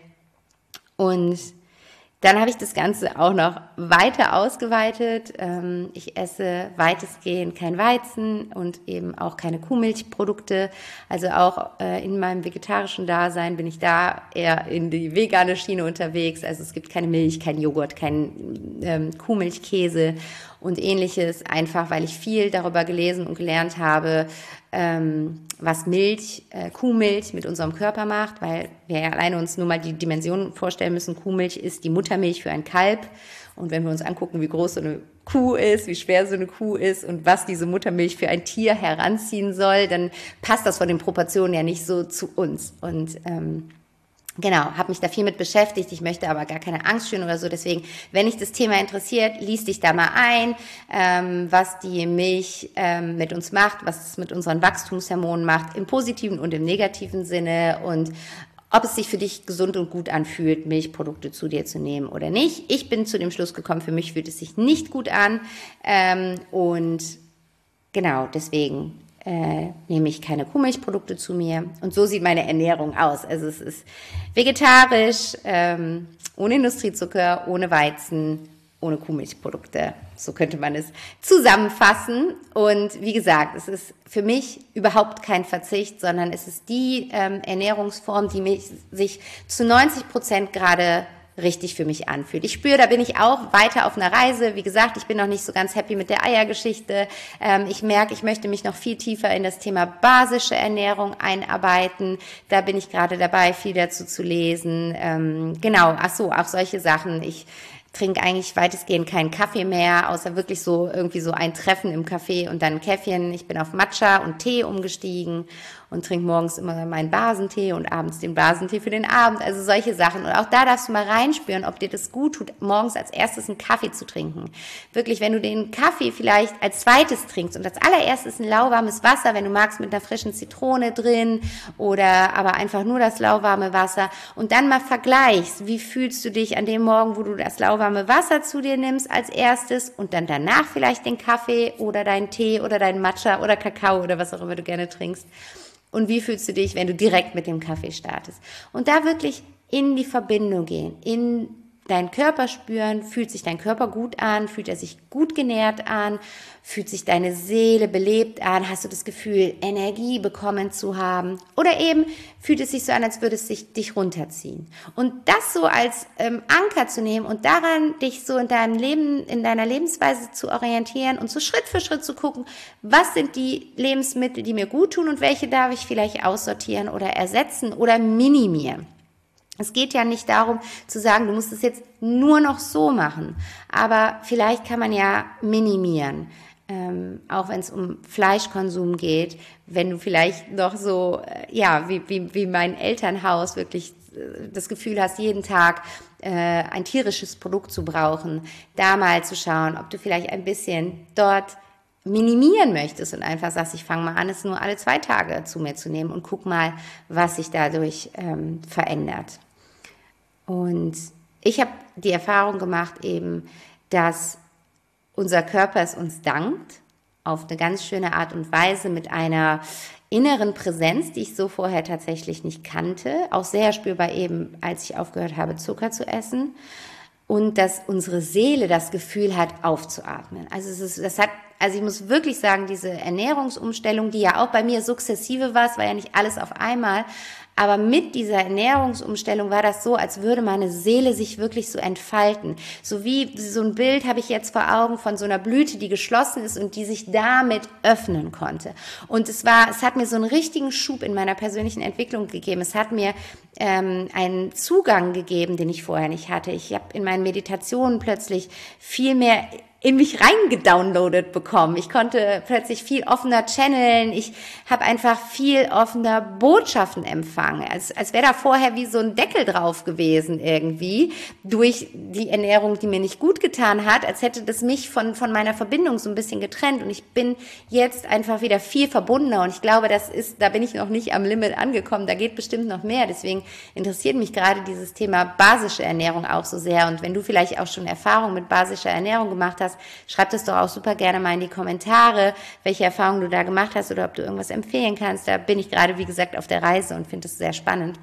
Und dann habe ich das Ganze auch noch weiter ausgeweitet. Ich esse weitestgehend kein Weizen und eben auch keine Kuhmilchprodukte. Also auch in meinem vegetarischen Dasein bin ich da eher in die vegane Schiene unterwegs. Also es gibt keine Milch, kein Joghurt, kein ähm, Kuhmilchkäse und ähnliches. Einfach, weil ich viel darüber gelesen und gelernt habe, ähm, was Milch, äh, Kuhmilch mit unserem Körper macht, weil wir ja alleine uns nur mal die Dimension vorstellen müssen. Kuhmilch ist die Muttermilch für ein Kalb. Und wenn wir uns angucken, wie groß so eine Kuh ist, wie schwer so eine Kuh ist und was diese Muttermilch für ein Tier heranziehen soll, dann passt das von den Proportionen ja nicht so zu uns. Und ähm, genau, habe mich da viel mit beschäftigt. Ich möchte aber gar keine Angst schüren oder so. Deswegen, wenn dich das Thema interessiert, lies dich da mal ein, ähm, was die Milch ähm, mit uns macht, was es mit unseren Wachstumshormonen macht, im positiven und im negativen Sinne und ob es sich für dich gesund und gut anfühlt, Milchprodukte zu dir zu nehmen oder nicht. Ich bin zu dem Schluss gekommen, für mich fühlt es sich nicht gut an ähm, und genau, deswegen Äh, nehme ich keine Kuhmilchprodukte zu mir. Und so sieht meine Ernährung aus. Also es ist vegetarisch, ähm, ohne Industriezucker, ohne Weizen ohne Kuhmilchprodukte. So könnte man es zusammenfassen. Und wie gesagt, es ist für mich überhaupt kein Verzicht, sondern es ist die ähm, Ernährungsform, die mich, sich zu neunzig Prozent gerade richtig für mich anfühlt. Ich spüre, da bin ich auch weiter auf einer Reise. Wie gesagt, ich bin noch nicht so ganz happy mit der Eiergeschichte. Ähm, ich merke, ich möchte mich noch viel tiefer in das Thema basische Ernährung einarbeiten. Da bin ich gerade dabei, viel dazu zu lesen. Ähm, genau, ach so, auch solche Sachen. Ich trinke eigentlich weitestgehend keinen Kaffee mehr, außer wirklich so irgendwie so ein Treffen im Café und dann ein Käffchen. Ich bin auf Matcha und Tee umgestiegen und trinke morgens immer meinen Basentee und abends den Basentee für den Abend. Also solche Sachen. Und auch da darfst du mal reinspüren, ob dir das gut tut, morgens als erstes einen Kaffee zu trinken. Wirklich, wenn du den Kaffee vielleicht als zweites trinkst und als allererstes ein lauwarmes Wasser, wenn du magst, mit einer frischen Zitrone drin oder aber einfach nur das lauwarme Wasser und dann mal vergleichst, wie fühlst du dich an dem Morgen, wo du das lauwarme Wasser zu dir nimmst als erstes und dann danach vielleicht den Kaffee oder deinen Tee oder deinen Matcha oder Kakao oder was auch immer du gerne trinkst. Und wie fühlst du dich, wenn du direkt mit dem Kaffee startest? Und da wirklich in die Verbindung gehen, in deinen Körper spüren, fühlt sich dein Körper gut an, fühlt er sich gut genährt an, fühlt sich deine Seele belebt an, hast du das Gefühl, Energie bekommen zu haben oder eben fühlt es sich so an, als würde es sich, dich runterziehen. Und das so als ähm, Anker zu nehmen und daran dich so in deinem Leben, in deiner Lebensweise zu orientieren und so Schritt für Schritt zu gucken, was sind die Lebensmittel, die mir gut tun und welche darf ich vielleicht aussortieren oder ersetzen oder minimieren. Es geht ja nicht darum zu sagen, du musst es jetzt nur noch so machen, aber vielleicht kann man ja minimieren, ähm, auch wenn es um Fleischkonsum geht, wenn du vielleicht noch so, äh, ja, wie, wie, wie mein Elternhaus wirklich äh, das Gefühl hast, jeden Tag äh, ein tierisches Produkt zu brauchen, da mal zu schauen, ob du vielleicht ein bisschen dort minimieren möchtest und einfach sagst, ich fange mal an, es nur alle zwei Tage zu mir zu nehmen und guck mal, was sich dadurch ähm, verändert. Und ich habe die Erfahrung gemacht eben, dass unser Körper es uns dankt, auf eine ganz schöne Art und Weise mit einer inneren Präsenz, die ich so vorher tatsächlich nicht kannte, auch sehr spürbar eben, als ich aufgehört habe, Zucker zu essen. Und dass unsere Seele das Gefühl hat, aufzuatmen. Also es ist, das hat, also ich muss wirklich sagen, diese Ernährungsumstellung, die ja auch bei mir sukzessive war, es war ja nicht alles auf einmal, aber mit dieser Ernährungsumstellung war das so, als würde meine Seele sich wirklich so entfalten. So wie so ein Bild habe ich jetzt vor Augen von so einer Blüte, die geschlossen ist und die sich damit öffnen konnte. Und es war, es hat mir so einen richtigen Schub in meiner persönlichen Entwicklung gegeben. Es hat mir ähm, einen Zugang gegeben, den ich vorher nicht hatte. Ich habe in meinen Meditationen plötzlich viel mehr in mich reingedownloadet bekommen. Ich konnte plötzlich viel offener channeln. Ich habe einfach viel offener Botschaften empfangen. Als, als wäre da vorher wie so ein Deckel drauf gewesen irgendwie durch die Ernährung, die mir nicht gut getan hat, als hätte das mich von, von meiner Verbindung so ein bisschen getrennt. Und ich bin jetzt einfach wieder viel verbundener. Und ich glaube, das ist, da bin ich noch nicht am Limit angekommen. Da geht bestimmt noch mehr. Deswegen interessiert mich gerade dieses Thema basische Ernährung auch so sehr. Und wenn du vielleicht auch schon Erfahrung mit basischer Ernährung gemacht hast, schreib das doch auch super gerne mal in die Kommentare, welche Erfahrungen du da gemacht hast oder ob du irgendwas empfehlen kannst. Da bin ich gerade, wie gesagt, auf der Reise und finde das sehr spannend.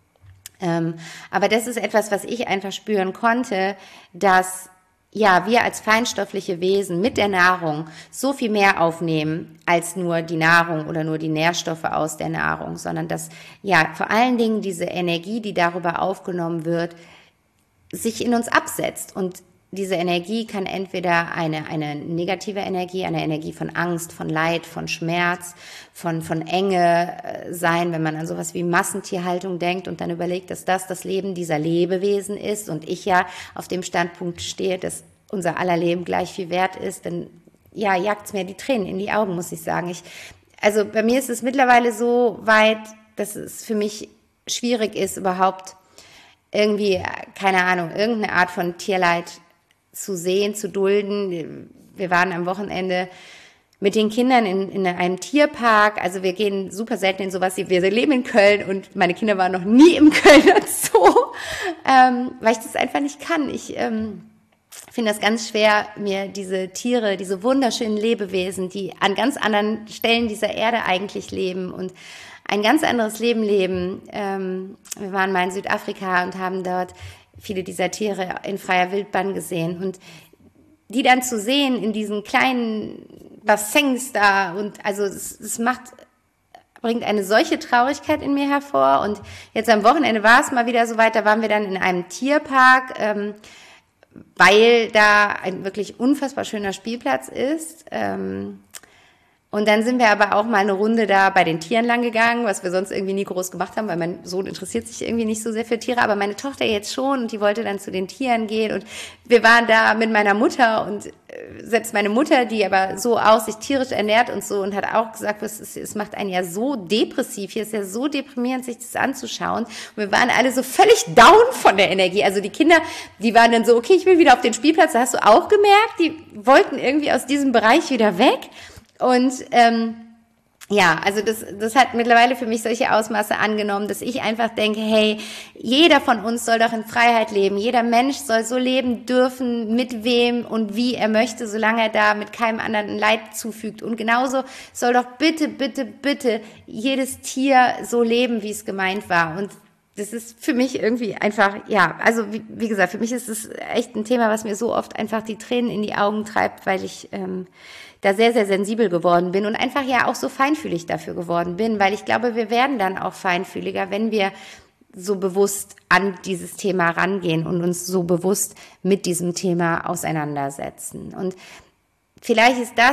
Ähm, aber das ist etwas, was ich einfach spüren konnte, dass ja, wir als feinstoffliche Wesen mit der Nahrung so viel mehr aufnehmen als nur die Nahrung oder nur die Nährstoffe aus der Nahrung, sondern dass ja vor allen Dingen diese Energie, die darüber aufgenommen wird, sich in uns absetzt. Und diese Energie kann entweder eine, eine negative Energie, eine Energie von Angst, von Leid, von Schmerz, von, von Enge sein, wenn man an sowas wie Massentierhaltung denkt und dann überlegt, dass das das Leben dieser Lebewesen ist und ich ja auf dem Standpunkt stehe, dass unser aller Leben gleich viel wert ist, dann ja, jagt's mir die Tränen in die Augen, muss ich sagen. Ich, also bei mir ist es mittlerweile so weit, dass es für mich schwierig ist, überhaupt irgendwie, keine Ahnung, irgendeine Art von Tierleid zu sehen, zu dulden. Wir waren am Wochenende mit den Kindern in, in einem Tierpark. Also wir gehen super selten in sowas. Wir leben in Köln und meine Kinder waren noch nie im Kölner Zoo, ähm, weil ich das einfach nicht kann. Ich ähm, finde das ganz schwer, mir diese Tiere, diese wunderschönen Lebewesen, die an ganz anderen Stellen dieser Erde eigentlich leben und ein ganz anderes Leben leben. Ähm, wir waren mal in Südafrika und haben dort viele dieser Tiere in freier Wildbahn gesehen und die dann zu sehen in diesen kleinen Bassins da und also es, es macht, bringt eine solche Traurigkeit in mir hervor. Und jetzt am Wochenende war es mal wieder so weit, da waren wir dann in einem Tierpark, ähm, weil da ein wirklich unfassbar schöner Spielplatz ist. Ähm, Und dann sind wir aber auch mal eine Runde da bei den Tieren lang gegangen, was wir sonst irgendwie nie groß gemacht haben, weil mein Sohn interessiert sich irgendwie nicht so sehr für Tiere, aber meine Tochter jetzt schon und die wollte dann zu den Tieren gehen und wir waren da mit meiner Mutter und selbst meine Mutter, die aber so aus sich tierisch ernährt und so und hat auch gesagt, es, ist, es macht einen ja so depressiv, hier ist ja so deprimierend, sich das anzuschauen. Und wir waren alle so völlig down von der Energie. Also die Kinder, die waren dann so, okay, ich will wieder auf den Spielplatz, da hast du auch gemerkt, die wollten irgendwie aus diesem Bereich wieder weg. Und ähm, ja, also das, das hat mittlerweile für mich solche Ausmaße angenommen, dass ich einfach denke, hey, jeder von uns soll doch in Freiheit leben. Jeder Mensch soll so leben dürfen, mit wem und wie er möchte, solange er da mit keinem anderen Leid zufügt. Und genauso soll doch bitte, bitte, bitte jedes Tier so leben, wie es gemeint war. Und das ist für mich irgendwie einfach, ja, also wie, wie gesagt, für mich ist es echt ein Thema, was mir so oft einfach die Tränen in die Augen treibt, weil ich ähm, da sehr, sehr sensibel geworden bin und einfach ja auch so feinfühlig dafür geworden bin, weil ich glaube, wir werden dann auch feinfühliger, wenn wir so bewusst an dieses Thema rangehen und uns so bewusst mit diesem Thema auseinandersetzen. Und vielleicht ist das,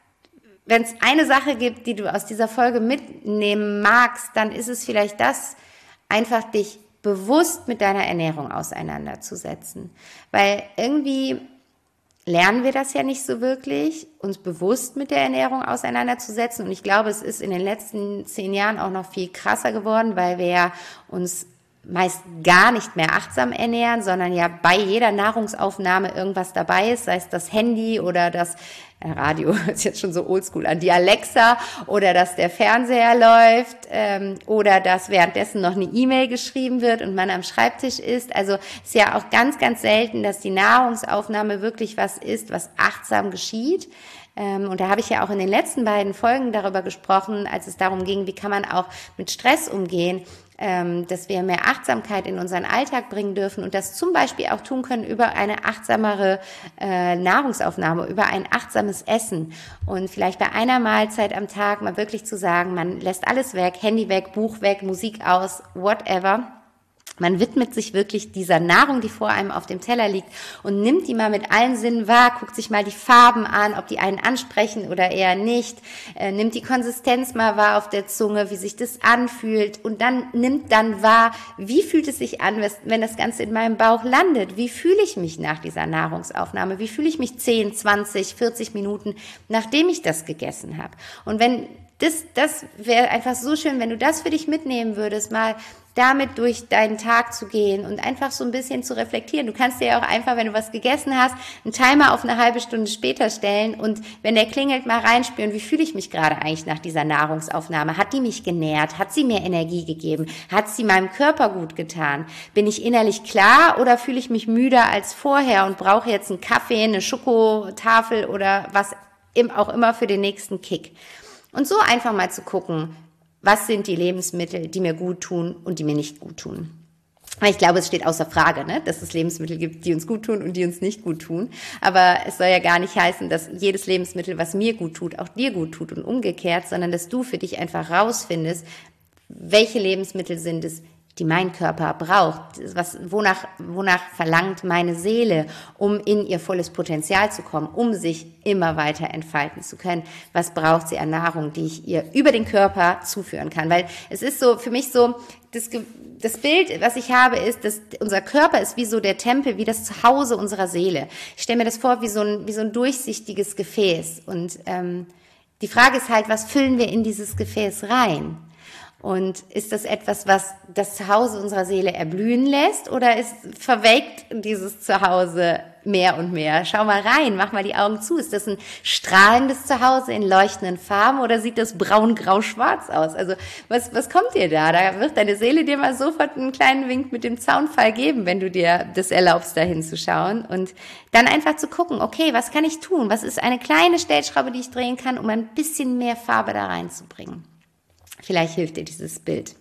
wenn es eine Sache gibt, die du aus dieser Folge mitnehmen magst, dann ist es vielleicht das, einfach dich bewusst mit deiner Ernährung auseinanderzusetzen. Weil irgendwie lernen wir das ja nicht so wirklich, uns bewusst mit der Ernährung auseinanderzusetzen. Und ich glaube, es ist in den letzten zehn Jahren auch noch viel krasser geworden, weil wir ja uns meist gar nicht mehr achtsam ernähren, sondern ja bei jeder Nahrungsaufnahme irgendwas dabei ist, sei es das Handy oder das äh, Radio, ist jetzt schon so oldschool an, die Alexa oder dass der Fernseher läuft ähm, oder dass währenddessen noch eine E-Mail geschrieben wird und man am Schreibtisch ist. Also ist ja auch ganz, ganz selten, dass die Nahrungsaufnahme wirklich was ist, was achtsam geschieht. Ähm, und da habe ich ja auch in den letzten beiden Folgen darüber gesprochen, als es darum ging, wie kann man auch mit Stress umgehen, ähm, dass wir mehr Achtsamkeit in unseren Alltag bringen dürfen und das zum Beispiel auch tun können über eine achtsamere äh, Nahrungsaufnahme, über ein achtsames Essen und vielleicht bei einer Mahlzeit am Tag mal wirklich zu sagen, man lässt alles weg, Handy weg, Buch weg, Musik aus, whatever. Man widmet sich wirklich dieser Nahrung, die vor einem auf dem Teller liegt und nimmt die mal mit allen Sinnen wahr, guckt sich mal die Farben an, ob die einen ansprechen oder eher nicht, äh, nimmt die Konsistenz mal wahr auf der Zunge, wie sich das anfühlt und dann nimmt dann wahr, wie fühlt es sich an, wenn das Ganze in meinem Bauch landet, wie fühle ich mich nach dieser Nahrungsaufnahme, wie fühle ich mich zehn, zwanzig, vierzig Minuten, nachdem ich das gegessen habe. Und wenn das, das wäre einfach so schön, wenn du das für dich mitnehmen würdest, mal damit durch deinen Tag zu gehen und einfach so ein bisschen zu reflektieren. Du kannst dir ja auch einfach, wenn du was gegessen hast, einen Timer auf eine halbe Stunde später stellen und wenn der klingelt, mal reinspüren, wie fühle ich mich gerade eigentlich nach dieser Nahrungsaufnahme? Hat die mich genährt? Hat sie mir Energie gegeben? Hat sie meinem Körper gut getan? Bin ich innerlich klar oder fühle ich mich müder als vorher und brauche jetzt einen Kaffee, eine Schokotafel oder was auch immer für den nächsten Kick? Und so einfach mal zu gucken, was sind die Lebensmittel, die mir gut tun und die mir nicht gut tun. Weil ich glaube, es steht außer Frage, ne, dass es Lebensmittel gibt, die uns gut tun und die uns nicht gut tun. Aber es soll ja gar nicht heißen, dass jedes Lebensmittel, was mir gut tut, auch dir gut tut und umgekehrt, sondern dass du für dich einfach rausfindest, welche Lebensmittel sind es, die mein Körper braucht, was, wonach, wonach verlangt meine Seele, um in ihr volles Potenzial zu kommen, um sich immer weiter entfalten zu können. Was braucht sie an Nahrung, die ich ihr über den Körper zuführen kann? Weil es ist so, für mich so, das, das Bild, was ich habe, ist, dass unser Körper ist wie so der Tempel, wie das Zuhause unserer Seele. Ich stelle mir das vor wie so ein, wie so ein durchsichtiges Gefäß. Und ähm, die Frage ist halt, was füllen wir in dieses Gefäß rein? Und ist das etwas, was das Zuhause unserer Seele erblühen lässt oder ist verwelkt dieses Zuhause mehr und mehr? Schau mal rein, mach mal die Augen zu. Ist das ein strahlendes Zuhause in leuchtenden Farben oder sieht das braun, grau, schwarz aus? Also was, was kommt dir da? Da wird deine Seele dir mal sofort einen kleinen Wink mit dem Zaunpfahl geben, wenn du dir das erlaubst, da hinzuschauen. Und dann einfach zu gucken, okay, was kann ich tun? Was ist eine kleine Stellschraube, die ich drehen kann, um ein bisschen mehr Farbe da reinzubringen? Vielleicht hilft dir dieses Bild.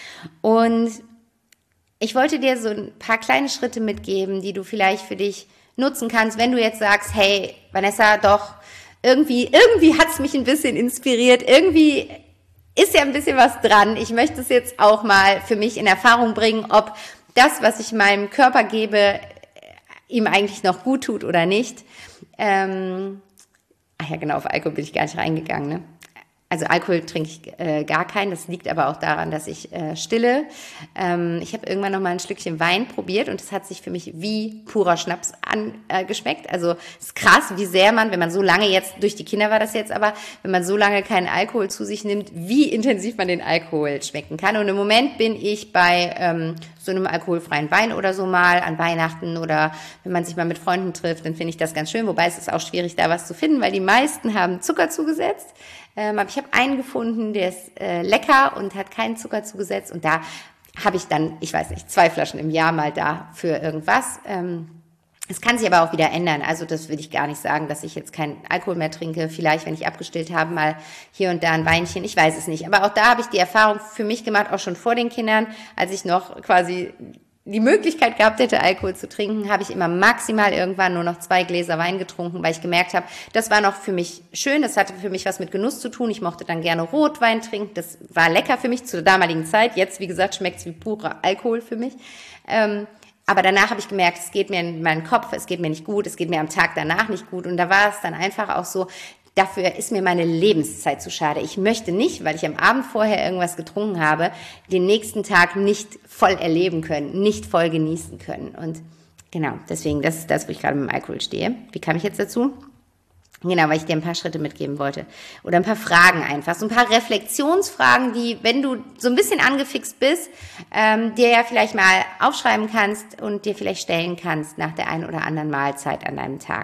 Und ich wollte dir so ein paar kleine Schritte mitgeben, die du vielleicht für dich nutzen kannst, wenn du jetzt sagst, hey, Vanessa, doch, irgendwie, irgendwie hat's mich ein bisschen inspiriert, irgendwie ist ja ein bisschen was dran. Ich möchte es jetzt auch mal für mich in Erfahrung bringen, ob das, was ich meinem Körper gebe, ihm eigentlich noch gut tut oder nicht. Ähm, ach ja, genau, auf Alkohol bin ich gar nicht reingegangen, ne? Also Alkohol trinke ich äh, gar keinen, das liegt aber auch daran, dass ich äh, stille. Ähm, ich habe irgendwann noch mal ein Schlückchen Wein probiert und es hat sich für mich wie purer Schnaps angeschmeckt. Äh, also es ist krass, wie sehr man, wenn man so lange jetzt, durch die Kinder war das jetzt aber, wenn man so lange keinen Alkohol zu sich nimmt, wie intensiv man den Alkohol schmecken kann. Und im Moment bin ich bei ähm, so einem alkoholfreien Wein oder so mal an Weihnachten oder wenn man sich mal mit Freunden trifft, dann finde ich das ganz schön. Wobei es ist auch schwierig, da was zu finden, weil die meisten haben Zucker zugesetzt. Ähm, aber ich habe einen gefunden, der ist äh, lecker und hat keinen Zucker zugesetzt. Und da habe ich dann, ich weiß nicht, zwei Flaschen im Jahr mal da für irgendwas. Ähm, es kann sich aber auch wieder ändern. Also das will ich gar nicht sagen, dass ich jetzt keinen Alkohol mehr trinke. Vielleicht, wenn ich abgestillt habe, mal hier und da ein Weinchen. Ich weiß es nicht. Aber auch da habe ich die Erfahrung für mich gemacht, auch schon vor den Kindern, als ich noch quasi die Möglichkeit gehabt hätte, Alkohol zu trinken, habe ich immer maximal irgendwann nur noch zwei Gläser Wein getrunken, weil ich gemerkt habe, das war noch für mich schön, das hatte für mich was mit Genuss zu tun. Ich mochte dann gerne Rotwein trinken, das war lecker für mich zu der damaligen Zeit. Jetzt, wie gesagt, schmeckt es wie purer Alkohol für mich. Ähm, aber danach habe ich gemerkt, es geht mir in meinen Kopf, es geht mir nicht gut, es geht mir am Tag danach nicht gut. Und da war es dann einfach auch so, dafür ist mir meine Lebenszeit zu schade. Ich möchte nicht, weil ich am Abend vorher irgendwas getrunken habe, den nächsten Tag nicht voll erleben können, nicht voll genießen können. Und genau, deswegen, das ist das, wo ich gerade mit dem Alkohol stehe. Wie kam ich jetzt dazu? Genau, weil ich dir ein paar Schritte mitgeben wollte. Oder ein paar Fragen einfach. So ein paar Reflexionsfragen, die, wenn du so ein bisschen angefixt bist, ähm, dir ja vielleicht mal aufschreiben kannst und dir vielleicht stellen kannst nach der einen oder anderen Mahlzeit an deinem Tag.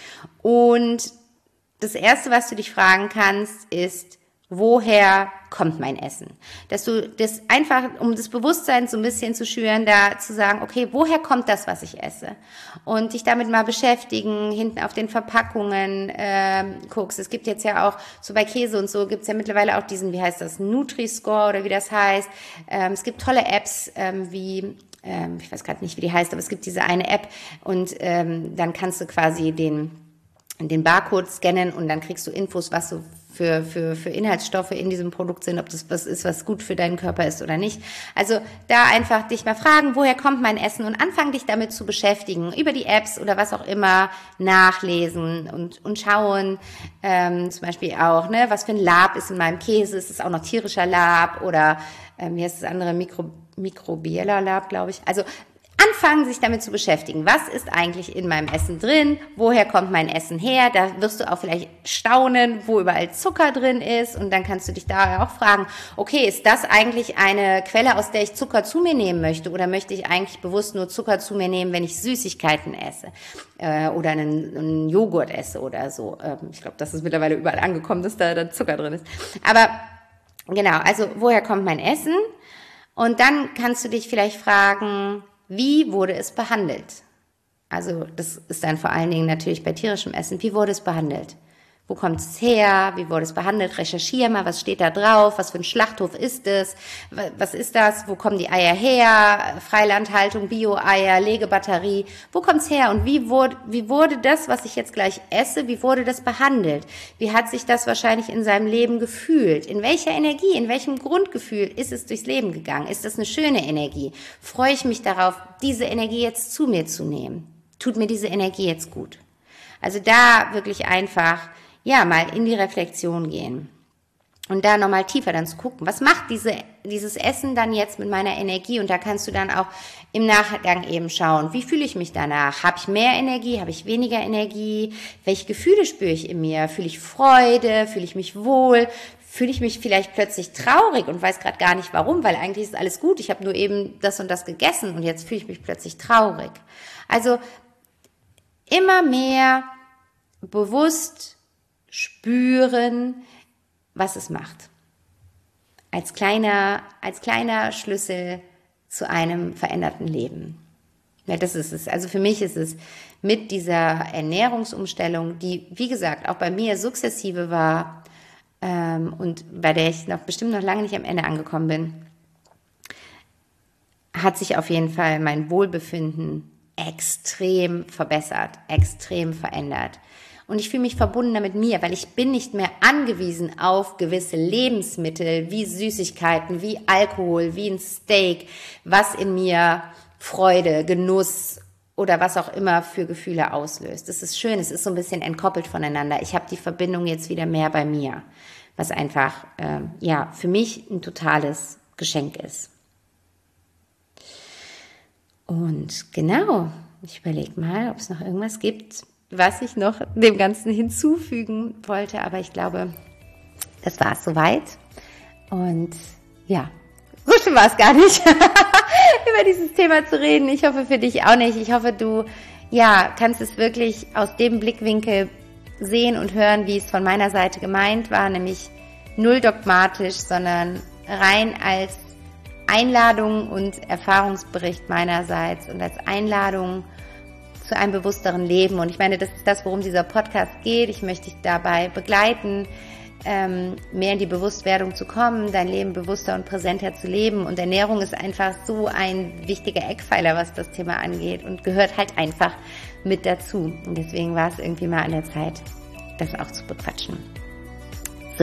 Und das Erste, was du dich fragen kannst, ist, woher kommt mein Essen? Dass du das einfach, um das Bewusstsein so ein bisschen zu schüren, da zu sagen, okay, woher kommt das, was ich esse? Und dich damit mal beschäftigen, hinten auf den Verpackungen ähm, guckst. Es gibt jetzt ja auch, so bei Käse und so, gibt's ja mittlerweile auch diesen, wie heißt das, Nutri-Score oder wie das heißt. Ähm, es gibt tolle Apps ähm, wie, ähm, ich weiß gerade nicht, wie die heißt, aber es gibt diese eine App und ähm, dann kannst du quasi den den Barcode scannen und dann kriegst du Infos, was so für, für, für Inhaltsstoffe in diesem Produkt sind, ob das was ist, was gut für deinen Körper ist oder nicht. Also da einfach dich mal fragen, woher kommt mein Essen und anfangen dich damit zu beschäftigen, über die Apps oder was auch immer nachlesen und, und schauen, ähm, zum Beispiel auch, ne, was für ein Lab ist in meinem Käse, ist es auch noch tierischer Lab oder ähm, hier ist das andere Mikro, Mikrobieller Lab, glaube ich. Also anfangen, sich damit zu beschäftigen. Was ist eigentlich in meinem Essen drin? Woher kommt mein Essen her? Da wirst du auch vielleicht staunen, wo überall Zucker drin ist. Und dann kannst du dich da auch fragen, okay, ist das eigentlich eine Quelle, aus der ich Zucker zu mir nehmen möchte? Oder möchte ich eigentlich bewusst nur Zucker zu mir nehmen, wenn ich Süßigkeiten esse? Äh, oder einen, einen Joghurt esse oder so. Ähm, ich glaube, das ist mittlerweile überall angekommen, dass da dann Zucker drin ist. Aber genau, also woher kommt mein Essen? Und dann kannst du dich vielleicht fragen, wie wurde es behandelt? Also das ist dann vor allen Dingen natürlich bei tierischem Essen. Wie wurde es behandelt? Wo kommt es her? Wie wurde es behandelt? Recherchiere mal, was steht da drauf? Was für ein Schlachthof ist es? Was ist das? Wo kommen die Eier her? Freilandhaltung, Bio-Eier, Legebatterie. Wo kommt es her? Und wie wurde, wie wurde das, was ich jetzt gleich esse, wie wurde das behandelt? Wie hat sich das wahrscheinlich in seinem Leben gefühlt? In welcher Energie, in welchem Grundgefühl ist es durchs Leben gegangen? Ist das eine schöne Energie? Freue ich mich darauf, diese Energie jetzt zu mir zu nehmen? Tut mir diese Energie jetzt gut? Also da wirklich einfach ja, mal in die Reflexion gehen und da nochmal tiefer dann zu gucken, was macht diese, dieses Essen dann jetzt mit meiner Energie? Und da kannst du dann auch im Nachgang eben schauen, wie fühle ich mich danach? Habe ich mehr Energie? Habe ich weniger Energie? Welche Gefühle spüre ich in mir? Fühle ich Freude? Fühle ich mich wohl? Fühle ich mich vielleicht plötzlich traurig und weiß gerade gar nicht warum, weil eigentlich ist alles gut, ich habe nur eben das und das gegessen und jetzt fühle ich mich plötzlich traurig. Also immer mehr bewusst spüren, was es macht. Als kleiner, als kleiner Schlüssel zu einem veränderten Leben. Ja, das ist es. Also für mich ist es mit dieser Ernährungsumstellung, die, wie gesagt, auch bei mir sukzessive war ähm, und bei der ich noch bestimmt noch lange nicht am Ende angekommen bin, hat sich auf jeden Fall mein Wohlbefinden extrem verbessert, extrem verändert. Und ich fühle mich verbundener mit mir, weil ich bin nicht mehr angewiesen auf gewisse Lebensmittel, wie Süßigkeiten, wie Alkohol, wie ein Steak, was in mir Freude, Genuss oder was auch immer für Gefühle auslöst. Das ist schön, es ist so ein bisschen entkoppelt voneinander. Ich habe die Verbindung jetzt wieder mehr bei mir, was einfach äh, ja für mich ein totales Geschenk ist. Und genau, ich überlege mal, ob es noch irgendwas gibt, was ich noch dem Ganzen hinzufügen wollte. Aber ich glaube, das war es soweit. Und ja, so schlimm war es gar nicht, über dieses Thema zu reden. Ich hoffe für dich auch nicht. Ich hoffe, du ja kannst es wirklich aus dem Blickwinkel sehen und hören, wie es von meiner Seite gemeint war, nämlich null dogmatisch, sondern rein als Einladung und Erfahrungsbericht meinerseits und als Einladung zu einem bewussteren Leben. Und ich meine, das ist das, worum dieser Podcast geht. Ich möchte dich dabei begleiten, ähm, mehr in die Bewusstwerdung zu kommen, dein Leben bewusster und präsenter zu leben. Und Ernährung ist einfach so ein wichtiger Eckpfeiler, was das Thema angeht und gehört halt einfach mit dazu. Und deswegen war es irgendwie mal an der Zeit, das auch zu bequatschen. So,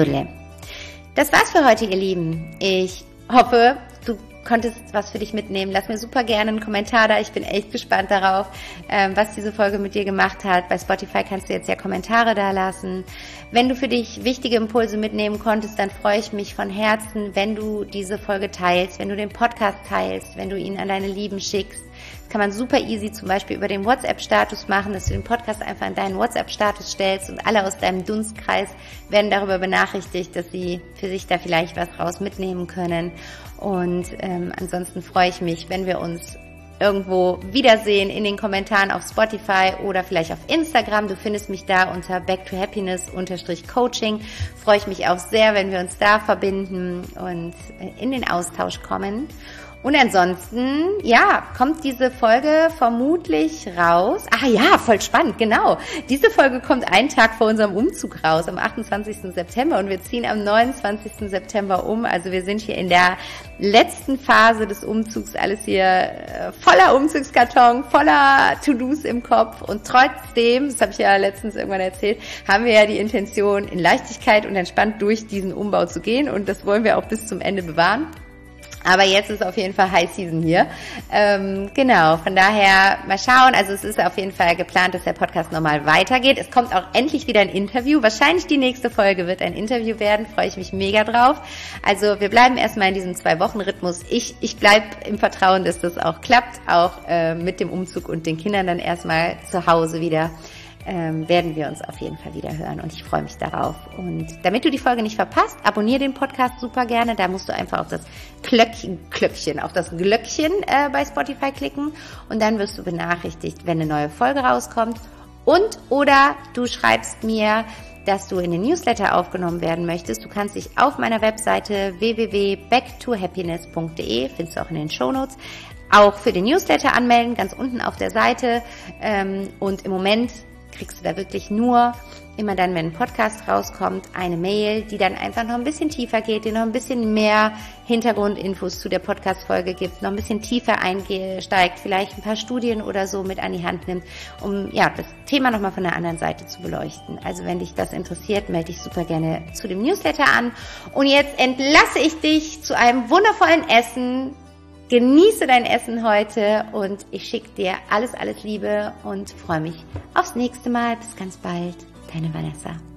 das war's für heute, ihr Lieben. Ich hoffe, du konntest was für dich mitnehmen. Lass mir super gerne einen Kommentar da. Ich bin echt gespannt darauf, ähm, was diese Folge mit dir gemacht hat. Bei Spotify kannst du jetzt ja Kommentare da lassen. Wenn du für dich wichtige Impulse mitnehmen konntest, dann freue ich mich von Herzen, wenn du diese Folge teilst, wenn du den Podcast teilst, wenn du ihn an deine Lieben schickst. Das kann man super easy zum Beispiel über den WhatsApp-Status machen, dass du den Podcast einfach in deinen WhatsApp-Status stellst und alle aus deinem Dunstkreis werden darüber benachrichtigt, dass sie für sich da vielleicht was raus mitnehmen können. Und ähm, ansonsten freue ich mich, wenn wir uns irgendwo wiedersehen in den Kommentaren auf Spotify oder vielleicht auf Instagram. Du findest mich da unter back to happiness Coaching. Freue ich mich auch sehr, wenn wir uns da verbinden und in den Austausch kommen. Und ansonsten, ja, kommt diese Folge vermutlich raus. Ah ja, voll spannend, genau. Diese Folge kommt einen Tag vor unserem Umzug raus, am achtundzwanzigsten September. Und wir ziehen am neunundzwanzigsten September um. Also wir sind hier in der letzten Phase des Umzugs. Alles hier voller Umzugskarton, voller To-Dos im Kopf. Und trotzdem, das habe ich ja letztens irgendwann erzählt, haben wir ja die Intention, in Leichtigkeit und entspannt durch diesen Umbau zu gehen. Und das wollen wir auch bis zum Ende bewahren. Aber jetzt ist auf jeden Fall High Season hier. Ähm, genau, von daher mal schauen. Also es ist auf jeden Fall geplant, dass der Podcast nochmal weitergeht. Es kommt auch endlich wieder ein Interview. Wahrscheinlich die nächste Folge wird ein Interview werden. Freue ich mich mega drauf. Also wir bleiben erstmal in diesem Zwei-Wochen-Rhythmus. Ich, ich bleibe im Vertrauen, dass das auch klappt. Auch äh, mit dem Umzug und den Kindern dann erstmal zu Hause wieder. Ähm, werden wir uns auf jeden Fall wieder hören und ich freue mich darauf. Und damit du die Folge nicht verpasst, abonniere den Podcast super gerne. Da musst du einfach auf das Glöckchen, Glöckchen auf das Glöckchen äh, bei Spotify klicken und dann wirst du benachrichtigt, wenn eine neue Folge rauskommt. Und oder du schreibst mir, dass du in den Newsletter aufgenommen werden möchtest. Du kannst dich auf meiner Webseite w w w punkt back to happiness punkt d e, findest du auch in den Shownotes, auch für den Newsletter anmelden, ganz unten auf der Seite. Ähm, und im Moment kriegst du da wirklich nur, immer dann, wenn ein Podcast rauskommt, eine Mail, die dann einfach noch ein bisschen tiefer geht, die noch ein bisschen mehr Hintergrundinfos zu der Podcast-Folge gibt, noch ein bisschen tiefer einsteigt, vielleicht ein paar Studien oder so mit an die Hand nimmt, um ja das Thema nochmal von der anderen Seite zu beleuchten. Also wenn dich das interessiert, melde dich super gerne zu dem Newsletter an. Und jetzt entlasse ich dich zu einem wundervollen Essen. Genieße dein Essen heute und ich schicke dir alles, alles Liebe und freue mich aufs nächste Mal. Bis ganz bald. Deine Vanessa.